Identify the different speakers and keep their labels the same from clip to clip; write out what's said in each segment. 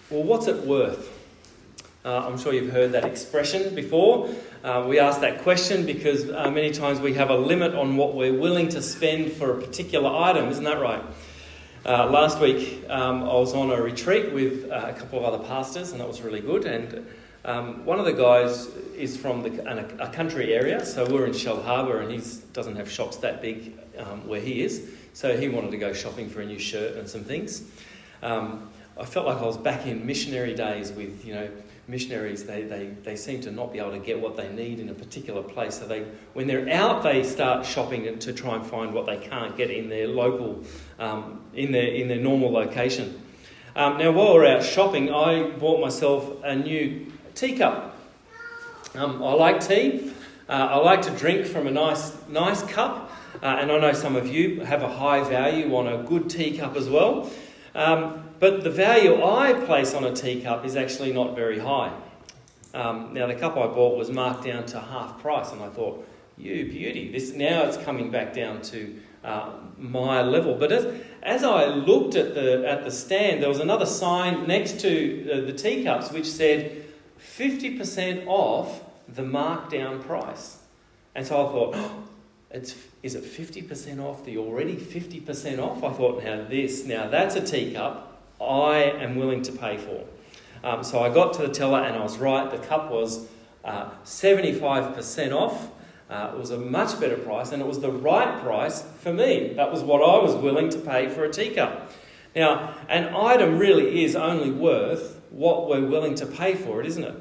Speaker 1: Well, what's it worth? I'm sure you've heard that expression before. We ask that question because many times we have a limit on what we're willing to spend for a particular item. Isn't that right? Last week I was on a retreat with a couple of other pastors, and that was really good. And one of the guys is from a country area, so we're in Shellharbour, and he doesn't have shops that big where he is. So he wanted to go shopping for a new shirt and some things. I felt like I was back in missionary days with, missionaries. They seem to not be able to get what they need in a particular place. So when they're out, they start shopping to try and find what they can't get in their local, in their normal location. Now, while we're out shopping, I bought myself a new teacup. I like tea. I like to drink from a nice cup. And I know some of you have a high value on a good teacup as well. But the value I place on a teacup is actually not very high. Now, the cup I bought was marked down to half price, and I thought, you beauty, now it's coming back down to my level. But as I looked at the stand, there was another sign next to the teacups which said 50% off the markdown price. And so I thought, is it 50% off the already 50% off? I thought, now that's a teacup I am willing to pay for. So I got to the teller and I was right. The cup was 75% off. It was a much better price, and it was the right price for me. That was what I was willing to pay for a teacup. Now, an item really is only worth what we're willing to pay for it, isn't it?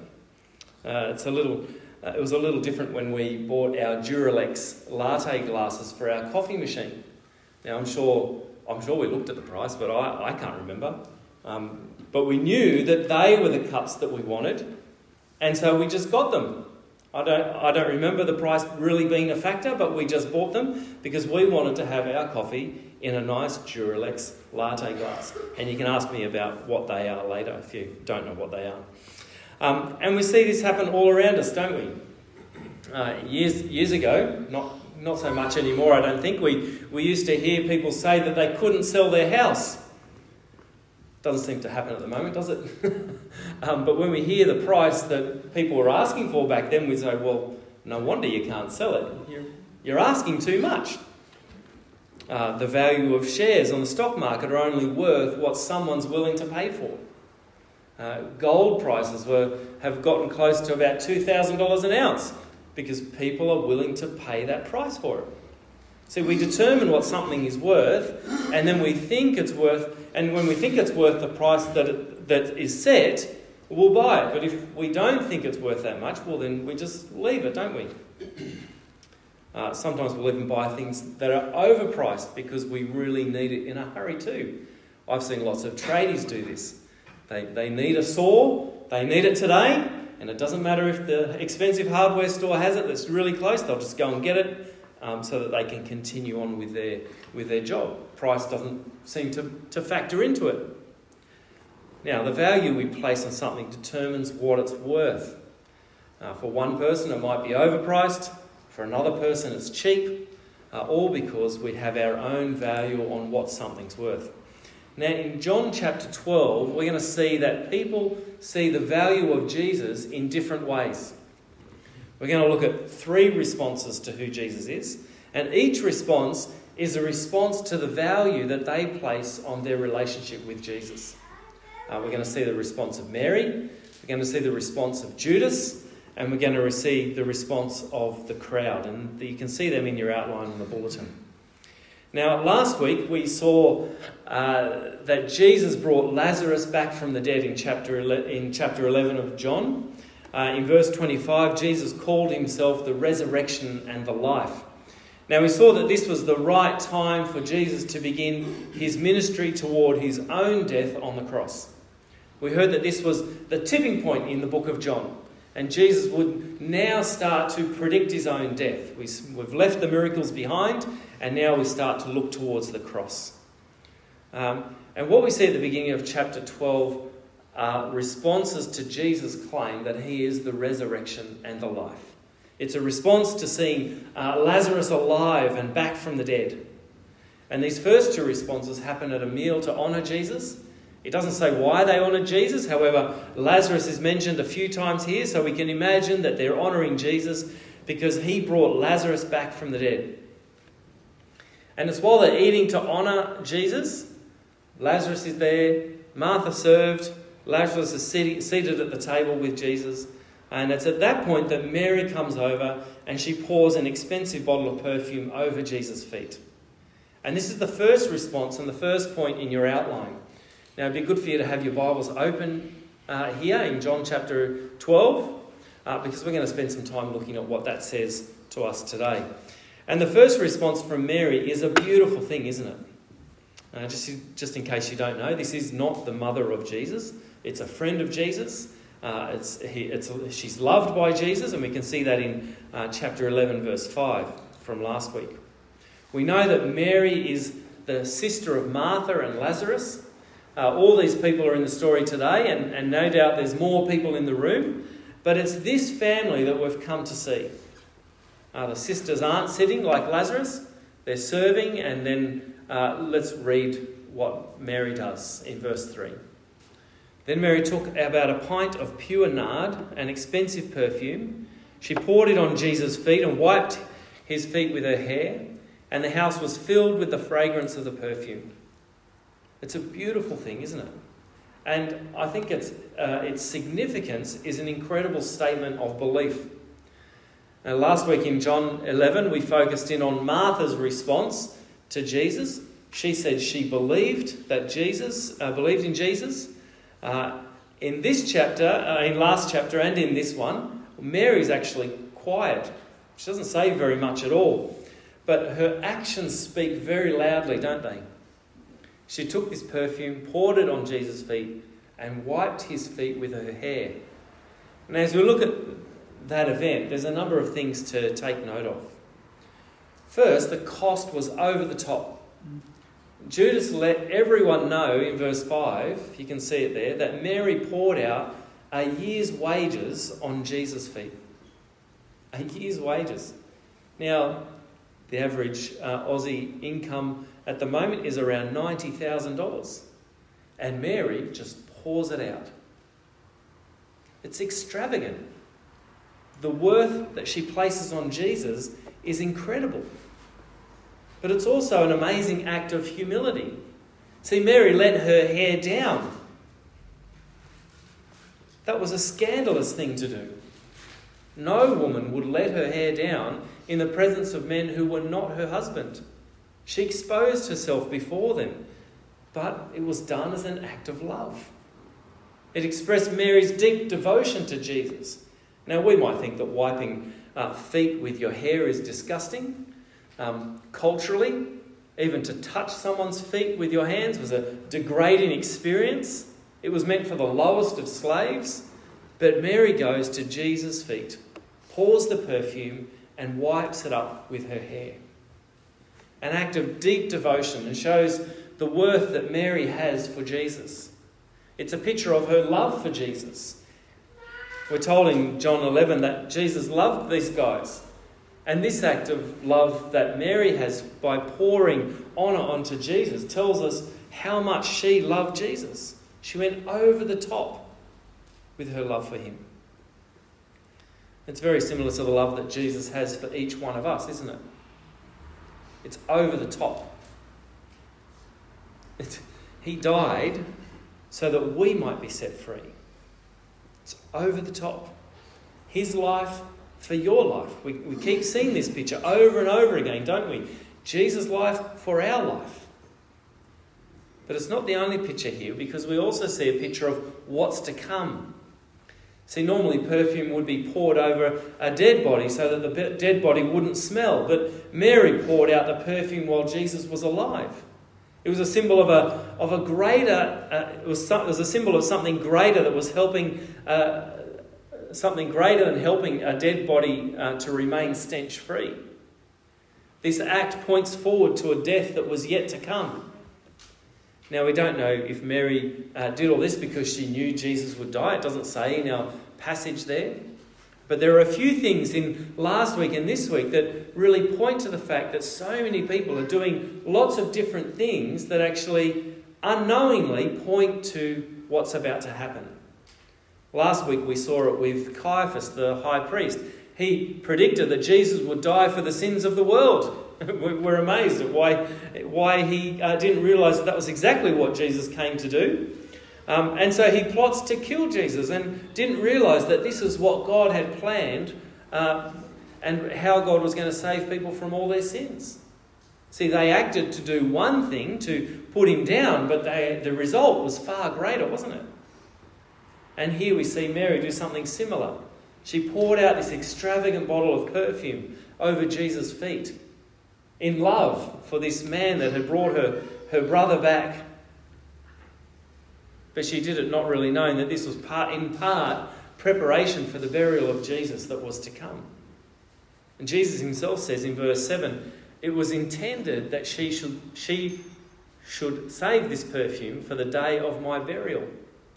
Speaker 1: It was a little different when we bought our Duralex latte glasses for our coffee machine. Now, I'm sure we looked at the price, but I can't remember. But we knew that they were the cups that we wanted, and so we just got them. I don't remember the price really being a factor, but we just bought them because we wanted to have our coffee in a nice Duralex latte glass. And you can ask me about what they are later if you don't know what they are. And we see this happen all around us, don't we? Years ago, not so much anymore, I don't think. We used to hear people say that they couldn't sell their house. Doesn't seem to happen at the moment, does it? But when we hear the price that people were asking for back then, we say, well, no wonder you can't sell it. You're asking too much. The value of shares on the stock market are only worth what someone's willing to pay for. Gold prices have gotten close to about $2,000 an ounce because people are willing to pay that price for it. See, we determine what something is worth, and then we think it's worth, and when we think it's worth the price that is set, we'll buy it. But if we don't think it's worth that much, well, then we just leave it, don't we? Sometimes we'll even buy things that are overpriced because we really need it in a hurry too. I've seen lots of tradies do this. They need a saw, they need it today, and it doesn't matter if the expensive hardware store has it that's really close, they'll just go and get it so that they can continue on with their job. Price doesn't seem to factor into it. Now, the value we place on something determines what it's worth. For one person, it might be overpriced. For another person, it's cheap. All because we have our own value on what something's worth. Now, in John chapter 12, we're going to see that people see the value of Jesus in different ways. We're going to look at 3 responses to who Jesus is, and each response is a response to the value that they place on their relationship with Jesus. We're going to see the response of Mary, we're going to see the response of Judas, and we're going to see the response of the crowd. And you can see them in your outline on the bulletin. Now, last week we saw that Jesus brought Lazarus back from the dead in chapter 11 of John. In verse 25, Jesus called himself the resurrection and the life. Now, we saw that this was the right time for Jesus to begin his ministry toward his own death on the cross. We heard that this was the tipping point in the book of John, and Jesus would now start to predict his own death. We've left the miracles behind, and now we start to look towards the cross. And what we see at the beginning of chapter 12 are responses to Jesus' claim that he is the resurrection and the life. It's a response to seeing Lazarus alive and back from the dead. And these first 2 responses happen at a meal to honour Jesus, It doesn't say why they honoured Jesus. However, Lazarus is mentioned a few times here, so we can imagine that they're honouring Jesus because he brought Lazarus back from the dead. And it's while they're eating to honour Jesus, Lazarus is there, Martha served, Lazarus is seated at the table with Jesus. And it's at that point that Mary comes over and she pours an expensive bottle of perfume over Jesus' feet. And this is the first response and the first point in your outline. Now, it'd be good for you to have your Bibles open here in John chapter 12, because we're going to spend some time looking at what that says to us today. And the first response from Mary is a beautiful thing, isn't it? Just in case you don't know, this is not the mother of Jesus. It's a friend of Jesus. She's loved by Jesus, and we can see that in chapter 11, verse 5 from last week. We know that Mary is the sister of Martha and Lazarus. All these people are in the story today, and no doubt there's more people in the room. But it's this family that we've come to see. The sisters aren't sitting like Lazarus. They're serving, and then let's read what Mary does in verse 3. Then Mary took about a pint of pure nard, an expensive perfume. She poured it on Jesus' feet and wiped his feet with her hair, and the house was filled with the fragrance of the perfume. It's a beautiful thing, isn't it? And I think its significance is an incredible statement of belief. Now, last week in John 11, we focused in on Martha's response to Jesus. She said she believed in Jesus. In this chapter, in last chapter and in this one, Mary's actually quiet. She doesn't say very much at all. But her actions speak very loudly, don't they? She took this perfume, poured it on Jesus' feet, and wiped his feet with her hair. And as we look at that event, there's a number of things to take note of. First, the cost was over the top. Judas let everyone know in verse 5, you can see it there, that Mary poured out a year's wages on Jesus' feet. A year's wages. Now, the average Aussie income at the moment is around $90,000. And Mary just pours it out. It's extravagant. The worth that she places on Jesus is incredible. But it's also an amazing act of humility. See, Mary let her hair down. That was a scandalous thing to do. No woman would let her hair down in the presence of men who were not her husband. She exposed herself before them, but it was done as an act of love. It expressed Mary's deep devotion to Jesus. Now, we might think that wiping feet with your hair is disgusting. Culturally, even to touch someone's feet with your hands was a degrading experience. It was meant for the lowest of slaves. But Mary goes to Jesus' feet, pours the perfume, and wipes it up with her hair. An act of deep devotion, and shows the worth that Mary has for Jesus. It's a picture of her love for Jesus. We're told in John 11 that Jesus loved these guys. And this act of love that Mary has by pouring honour onto Jesus tells us how much she loved Jesus. She went over the top with her love for him. It's very similar to the love that Jesus has for each one of us, isn't it? It's over the top. He died so that we might be set free. It's over the top. His life for your life. We keep seeing this picture over and over again, don't we? Jesus' life for our life. But it's not the only picture here, because we also see a picture of what's to come. See, normally perfume would be poured over a dead body so that the dead body wouldn't smell. But Mary poured out the perfume while Jesus was alive. It was a symbol of a greater. It was a symbol of something greater that was helping. Something greater than helping a dead body to remain stench-free. This act points forward to a death that was yet to come. Now, we don't know if Mary did all this because she knew Jesus would die. It doesn't say in our passage there. But there are a few things in last week and this week that really point to the fact that so many people are doing lots of different things that actually unknowingly point to what's about to happen. Last week we saw it with Caiaphas, the high priest. He predicted that Jesus would die for the sins of the world. We're amazed at why he didn't realise that was exactly what Jesus came to do. And so he plots to kill Jesus and didn't realise that this is what God had planned and how God was going to save people from all their sins. See, they acted to do one thing, to put him down, but the result was far greater, wasn't it? And here we see Mary do something similar. She poured out this extravagant bottle of perfume over Jesus' feet in love for this man that had brought her brother back. But she did it not really knowing that this was in part preparation for the burial of Jesus that was to come. And Jesus himself says in verse 7, it was intended that she should save this perfume for the day of my burial.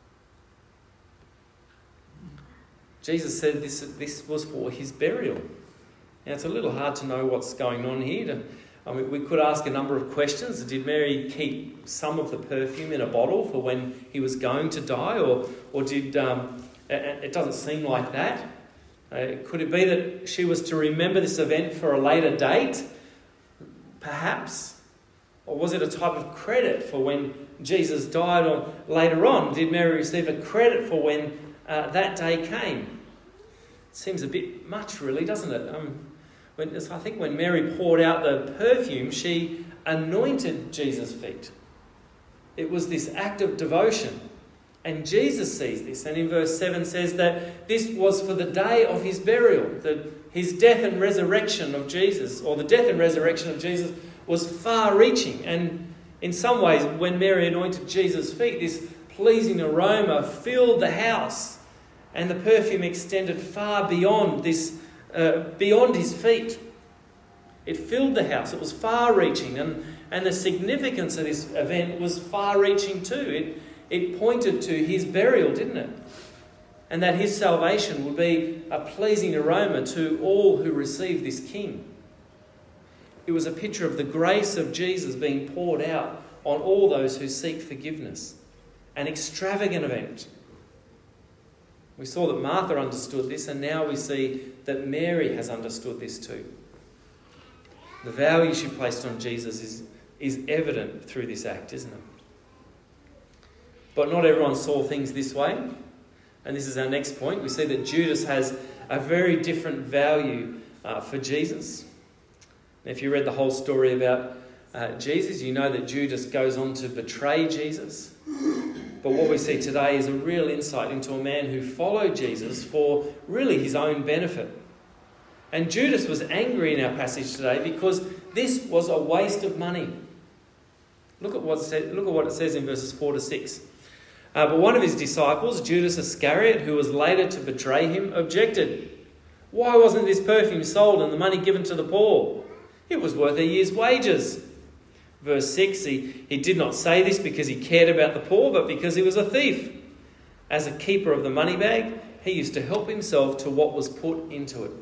Speaker 1: Jesus said this was for his burial. Now, it's a little hard to know what's going on here. We could ask a number of questions. Did Mary keep some of the perfume in a bottle for when he was going to die? Or did... it doesn't seem like that. Could it be that she was to remember this event for a later date? Perhaps. Or was it a type of credit for when Jesus died or later on? Did Mary receive a credit for when that day came? Seems a bit much, really, doesn't it? I think when Mary poured out the perfume, she anointed Jesus' feet. It was this act of devotion. And Jesus sees this. And in verse 7 says that this was for the day of his burial. His death and resurrection of Jesus, or the death and resurrection of Jesus, was far-reaching. And in some ways, when Mary anointed Jesus' feet, this pleasing aroma filled the house. And the perfume extended far beyond beyond his feet. It filled the house. It was far-reaching. And the significance of this event was far-reaching too. It pointed to his burial, didn't it? And that his salvation would be a pleasing aroma to all who receive this king. It was a picture of the grace of Jesus being poured out on all those who seek forgiveness. An extravagant event. We saw that Martha understood this, and now we see that Mary has understood this too. The value she placed on Jesus is evident through this act, isn't it? But not everyone saw things this way. And this is our next point. We see that Judas has a very different value for Jesus. If you read the whole story about Jesus, you know that Judas goes on to betray Jesus. But what we see today is a real insight into a man who followed Jesus for really his own benefit. And Judas was angry in our passage today because this was a waste of money. Look at what it says in verses 4 to 6. But one of his disciples, Judas Iscariot, who was later to betray him, objected. Why wasn't this perfume sold and the money given to the poor? It was worth a year's wages. Verse 6, he did not say this because he cared about the poor, but because he was a thief. As a keeper of the money bag, he used to help himself to what was put into it.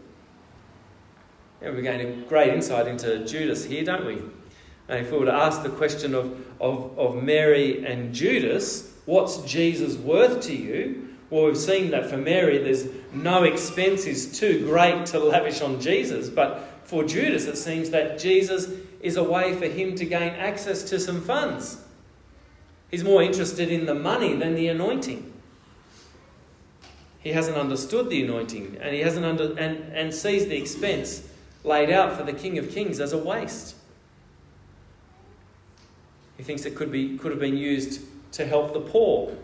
Speaker 1: And we're getting great insight into Judas here, don't we? And if we were to ask the question of Mary and Judas, what's Jesus worth to you? Well, we've seen that for Mary, there's no expense is too great to lavish on Jesus. But for Judas, it seems that Jesus is a way for him to gain access to some funds. He's more interested in the money than the anointing. He hasn't understood the anointing, and he hasn't and sees the expense laid out for the King of Kings as a waste. He thinks it could have been used to help the poor.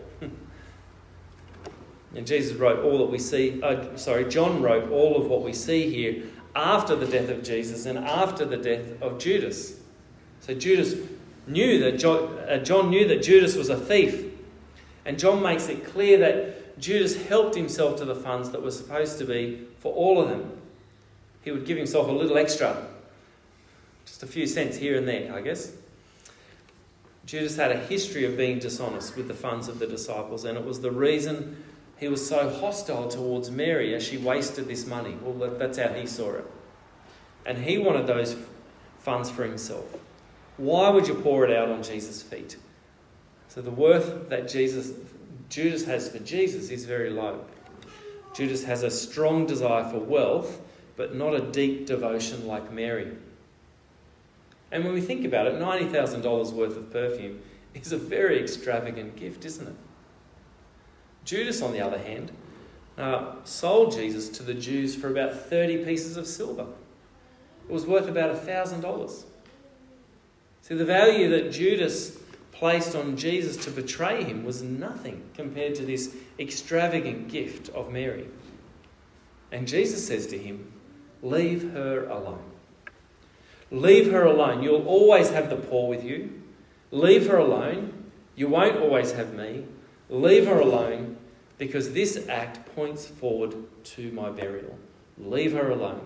Speaker 1: And Jesus wrote all that we see. John wrote all of what we see here after the death of Jesus and after the death of Judas. So Judas knew that John knew that Judas was a thief, and John makes it clear that Judas helped himself to the funds that were supposed to be for all of them. He would give himself a little extra, just a few cents here and there, I guess. Judas had a history of being dishonest with the funds of the disciples, and it was the reason he was so hostile towards Mary as she wasted this money. Well, that's how he saw it. And he wanted those funds for himself. Why would you pour it out on Jesus' feet? So the worth that Judas has for Jesus is very low. Judas has a strong desire for wealth, but not a deep devotion like Mary. And when we think about it, $90,000 worth of perfume is a very extravagant gift, isn't it? Judas, on the other hand, sold Jesus to the Jews for about 30 pieces of silver. It was worth about $1,000. See, the value that Judas placed on Jesus to betray him was nothing compared to this extravagant gift of Mary. And Jesus says to him, leave her alone. Leave her alone. You'll always have the poor with you. Leave her alone. You won't always have me. Leave her alone, because this act points forward to my burial. Leave her alone.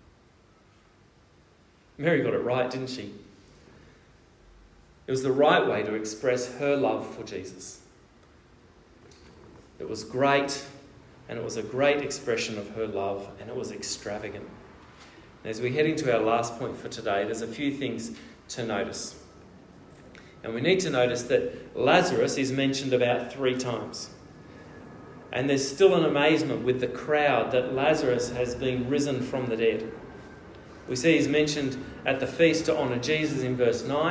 Speaker 1: Mary got it right, didn't she? It was the right way to express her love for Jesus. It was great, and it was a great expression of her love, and it was extravagant. And as we head into our last point for today, there's a few things to notice. And we need to notice that Lazarus is mentioned about 3 times. And there's still an amazement with the crowd that Lazarus has been risen from the dead. We see he's mentioned at the feast to honour Jesus in verse 2.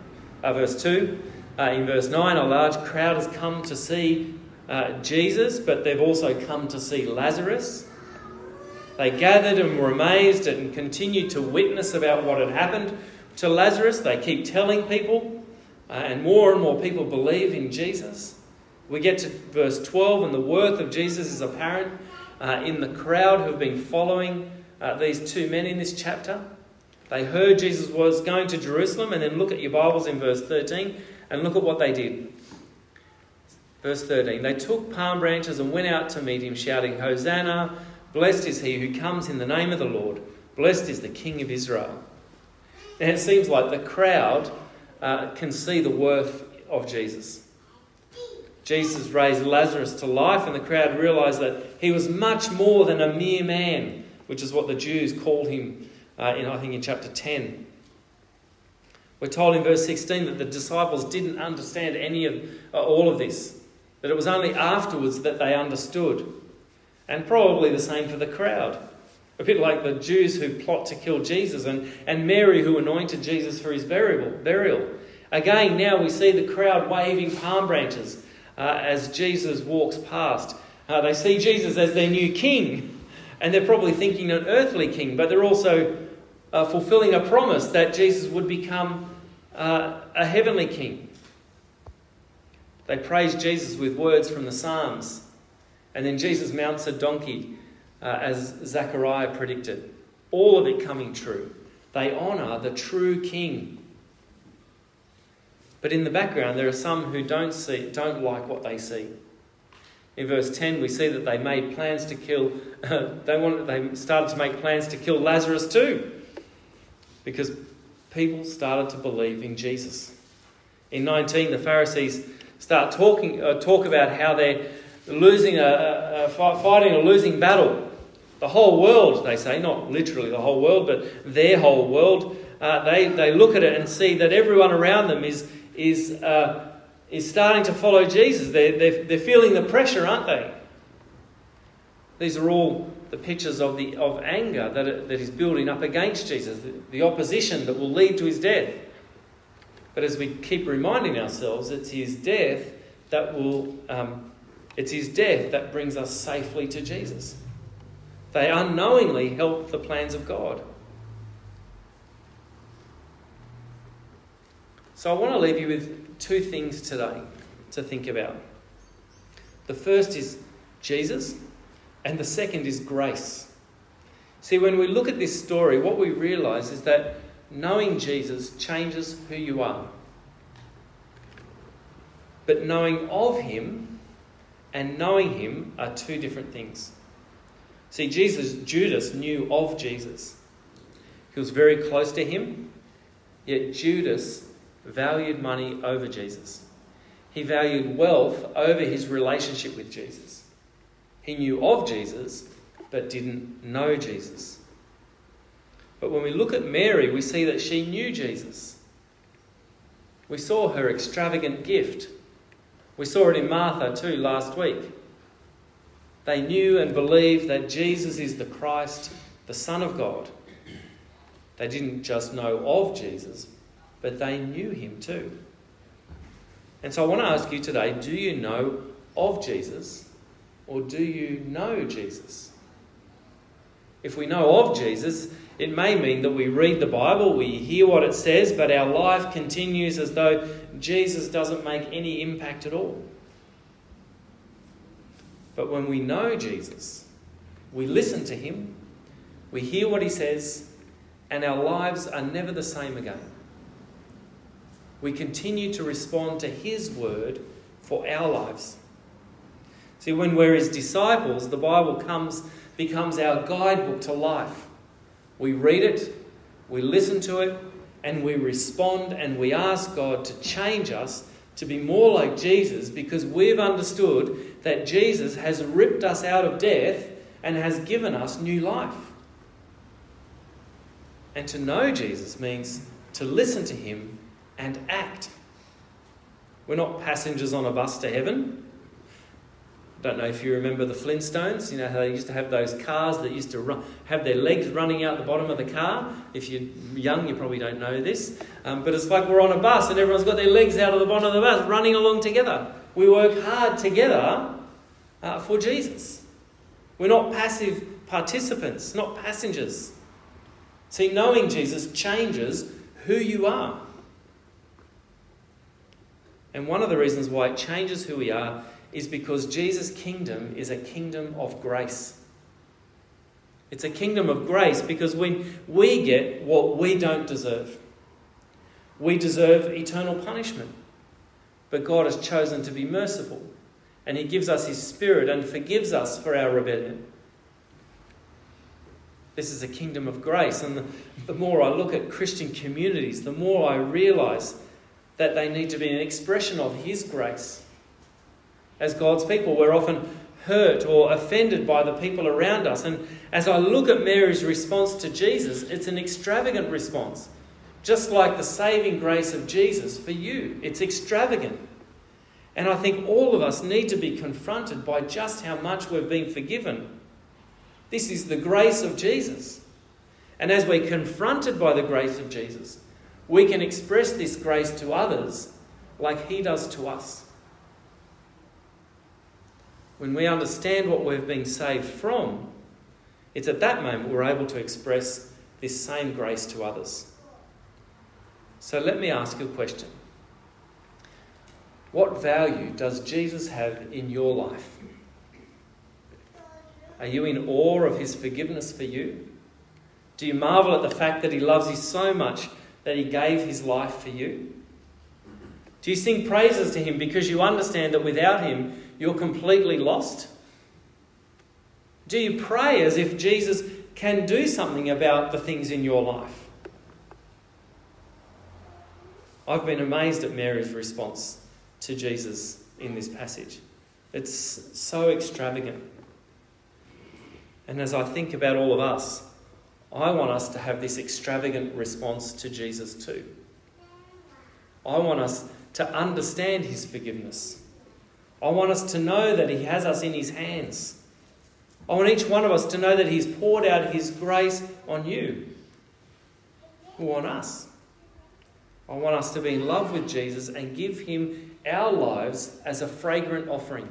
Speaker 1: In verse 9, a large crowd has come to see Jesus, but they've also come to see Lazarus. They gathered and were amazed and continued to witness about what had happened to Lazarus. They keep telling people, and more people believe in Jesus. We get to verse 12, and the worth of Jesus is apparent in the crowd who have been following these 2 men in this chapter. They heard Jesus was going to Jerusalem, and then look at your Bibles in verse 13 and look at what they did. Verse 13, they took palm branches and went out to meet him, shouting, Hosanna, blessed is he who comes in the name of the Lord. Blessed is the King of Israel. And it seems like the crowd can see the worth of Jesus. Jesus raised Lazarus to life, and the crowd realised that he was much more than a mere man, which is what the Jews called him in chapter 10. We're told in verse 16 that the disciples didn't understand any of all of this, that it was only afterwards that they understood. And probably the same for the crowd. A bit like the Jews who plot to kill Jesus and Mary who anointed Jesus for his burial. Again, now we see the crowd waving palm branches as Jesus walks past. They see Jesus as their new king, and they're probably thinking an earthly king, but they're also fulfilling a promise that Jesus would become a heavenly king. They praise Jesus with words from the Psalms, and then Jesus mounts a donkey as Zechariah predicted. All of it coming true. They honour the true king. But in the background, there are some who don't like what they see. In verse 10, we see that they made plans to kill. They started to make plans to kill Lazarus too, because people started to believe in Jesus. In 19, the Pharisees start talk about how they're fighting a losing battle. The whole world, they say, not literally the whole world, but their whole world. They look at it and see that everyone around them is starting to follow Jesus. They're feeling the pressure, aren't they? These are all the pictures of anger that is building up against Jesus, the opposition that will lead to his death. But as we keep reminding ourselves, it's his death that brings us safely to Jesus. They unknowingly help the plans of God. So I want to leave you with 2 things today to think about. The first is Jesus, and the second is grace. See, when we look at this story, what we realise is that knowing Jesus changes who you are. But knowing of him and knowing him are 2 different things. See, Judas knew of Jesus. He was very close to him, yet Judas valued money over Jesus. He valued wealth over his relationship with Jesus. He knew of Jesus, but didn't know Jesus. But when we look at Mary, we see that she knew Jesus. We saw her extravagant gift, We saw it in Martha too last week. They knew and believed that Jesus is the Christ, the Son of God. They didn't just know of Jesus, but they knew him too. And so I want to ask you today, do you know of Jesus or do you know Jesus? If we know of Jesus, it may mean that we read the Bible, we hear what it says, but our life continues as though Jesus doesn't make any impact at all. But when we know Jesus, we listen to him, we hear what he says, and our lives are never the same again. We continue to respond to his word for our lives. See, when we're his disciples, the Bible becomes our guidebook to life. We read it, we listen to it, and we respond and we ask God to change us to be more like Jesus, because we've understood that Jesus has ripped us out of death and has given us new life. And to know Jesus means to listen to him and act. We're not passengers on a bus to heaven. I don't know if you remember the Flintstones. You know how they used to have those cars that used to have their legs running out the bottom of the car. If you're young, you probably don't know this. But it's like we're on a bus and everyone's got their legs out of the bottom of the bus running along together. We work hard together for Jesus. We're not passive participants, not passengers. See, knowing Jesus changes who you are. And one of the reasons why it changes who we are is because Jesus' kingdom is a kingdom of grace. It's a kingdom of grace because when we get what we don't deserve, we deserve eternal punishment. But God has chosen to be merciful, and he gives us his Spirit and forgives us for our rebellion. This is a kingdom of grace, and the more I look at Christian communities, the more I realise that they need to be an expression of his grace. As God's people, we're often hurt or offended by the people around us. And as I look at Mary's response to Jesus, it's an extravagant response. Just like the saving grace of Jesus for you. It's extravagant. And I think all of us need to be confronted by just how much we've been forgiven. This is the grace of Jesus. And as we're confronted by the grace of Jesus, we can express this grace to others like he does to us. When we understand what we've been saved from, it's at that moment we're able to express this same grace to others. So let me ask you a question. What value does Jesus have in your life? Are you in awe of his forgiveness for you? Do you marvel at the fact that he loves you so much that he gave his life for you? Do you sing praises to him because you understand that without him, you're completely lost? Do you pray as if Jesus can do something about the things in your life? I've been amazed at Mary's response to Jesus in this passage. It's so extravagant. And as I think about all of us, I want us to have this extravagant response to Jesus too. I want us to understand his forgiveness. I want us to know that he has us in his hands. I want each one of us to know that he's poured out his grace on you, or on us. I want us to be in love with Jesus and give him our lives as a fragrant offering.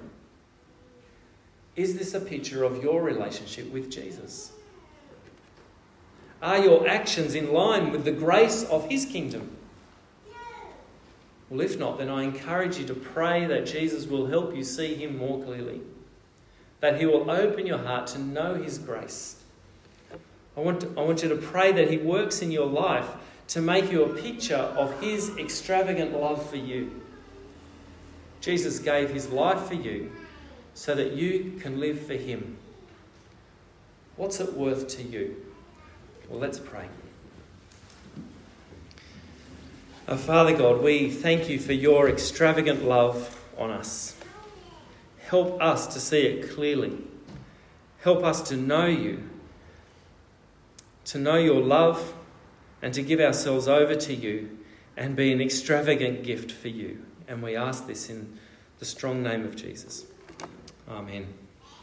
Speaker 1: Is this a picture of your relationship with Jesus? Are your actions in line with the grace of his kingdom? Well, if not, then I encourage you to pray that Jesus will help you see him more clearly, that he will open your heart to know his grace. I want you to pray that he works in your life to make you a picture of his extravagant love for you. Jesus gave his life for you so that you can live for him. What's it worth to you? Well, let's pray. Father God, we thank you for your extravagant love on us. Help us to see it clearly. Help us to know you, to know your love, and to give ourselves over to you and be an extravagant gift for you. And we ask this in the strong name of Jesus. Amen.